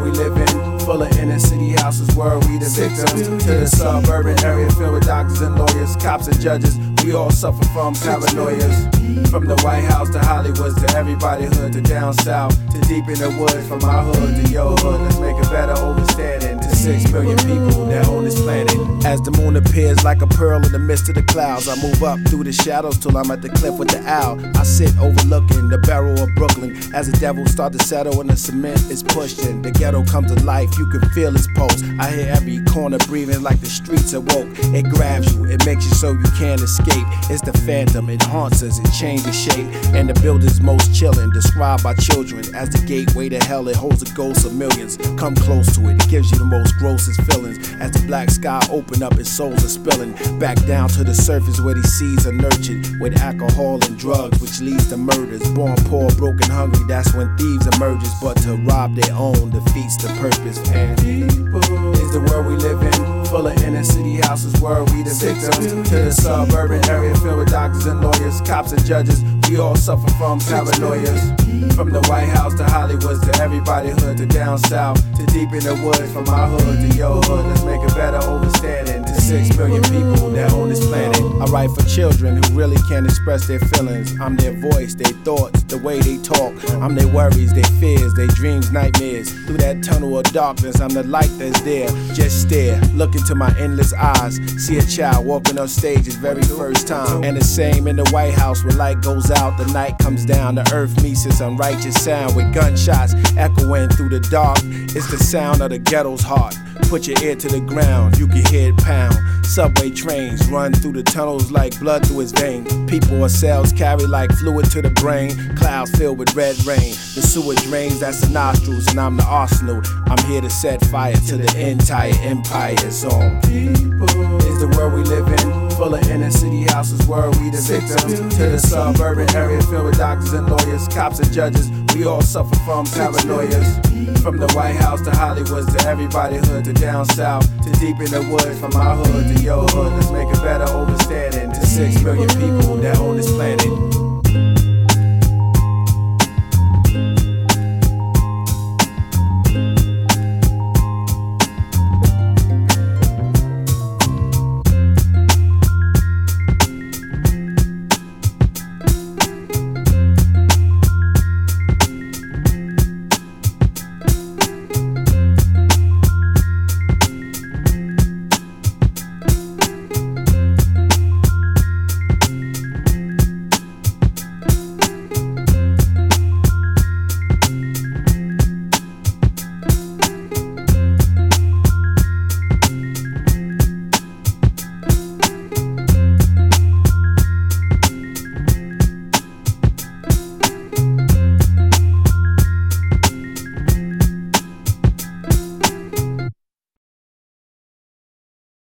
we live in, full of inner city houses where we the victims. To the suburban area filled with doctors and lawyers, cops and judges, we all suffer from paranoias. From the White House to Hollywood, to everybody hood, to down south, to deep in the woods, from my hood to your hood. Let's make a better understanding to 6 billion people that own this planet. As the moon appears like a pearl in the midst of the clouds, I move up through the shadows till I'm at the cliff with the owl. I sit overlooking the barrel of Brooklyn as the devil start to settle and the cement is pushed in. The ghetto comes to life, you can feel its pulse. I hear every corner breathing like the streets awoke. It grabs you, it makes you so you can't escape. It's the phantom, it haunts us, it changes shape. And the building's most chillin', described by children as the gateway to hell. It holds the ghosts of millions. Come close to it, it gives you the most grossest feelings. As the black sky open up, its souls are spilling back down to the surface where these seeds are nurtured with alcohol and drugs, which leads to murders. Born poor, broken, hungry, that's when thieves emerges. But to rob their own defeats the purpose. And people is the world we live in, full of inner city houses where we the victims. To the suburban area filled with doctors and lawyers, cops and judges, we all suffer from paranoias. From the White House to Hollywood, to everybody hood, to down south, to deep in the woods, from my hood to your hood. Let's make a better understanding to 6 billion people that own this planet. I write for children who really can't express their feelings. I'm their voice, their thoughts, the way they talk. I'm their worries, their fears, their dreams, nightmares. Through that tunnel of darkness, I'm the light that's there. Just stare, look into my endless eyes. See a child walking on stage his very first time. And the same in the White House, when light goes out, the night comes down, the earth meets its unrighteous sound with gunshots echoing through the dark. It's the sound of the ghetto's heart. Put your ear to the ground, you can hear it pound. Subway trains run through the tunnels like blood through its veins. People or cells carry like fluid to the brain. Clouds filled with red rain. The sewer drains, that's the nostrils, and I'm the arsenal. I'm here to set fire to the entire empire zone. People is the world we live in, full of inner city houses where we the victims. To the suburban area filled with doctors and lawyers, cops and judges, we all suffer from paranoias. From the White House to Hollywood, to everybody hood, to down south, to deep in the woods, from my hood to your hood. Let's make a better understanding to 6 billion people that own this planet.